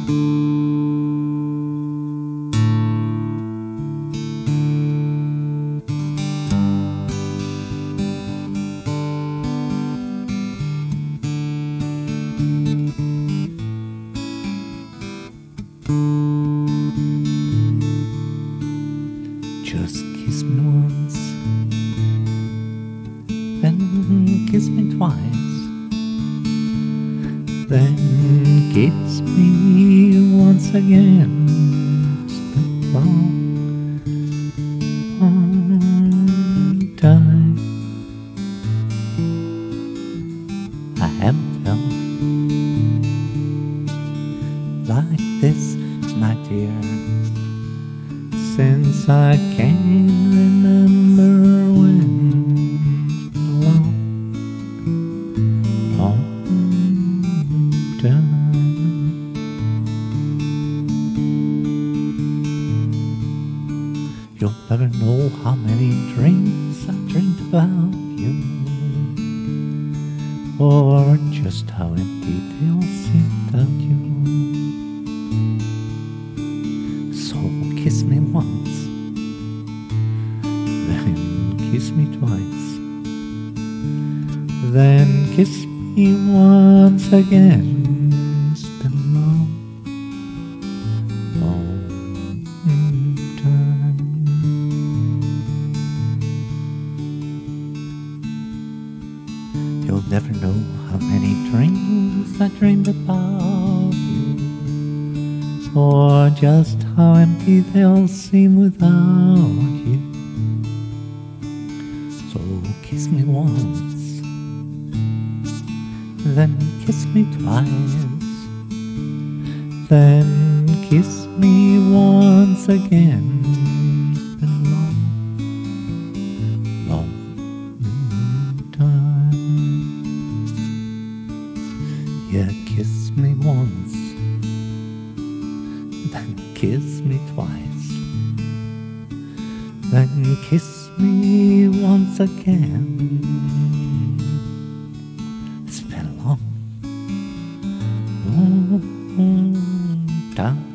Just kiss me once, then kiss me twice, then kiss me once again. It's been a long time. I haven't felt like this, my dear, since I can remember when. It's been a long, long time. You'll never know how many dreams I dreamed about you, or just how empty they'll seem without you. So kiss me once, then kiss me twice, then kiss me once again. It's been a long, long time. You'll never know how many dreams I dreamed about you, or just how empty they'll seem without you. So kiss me once, then kiss me twice, then kiss me once again. It's been a long, long time. Yeah, kiss me once, then kiss me twice, then kiss me once again. It's been a long, long time.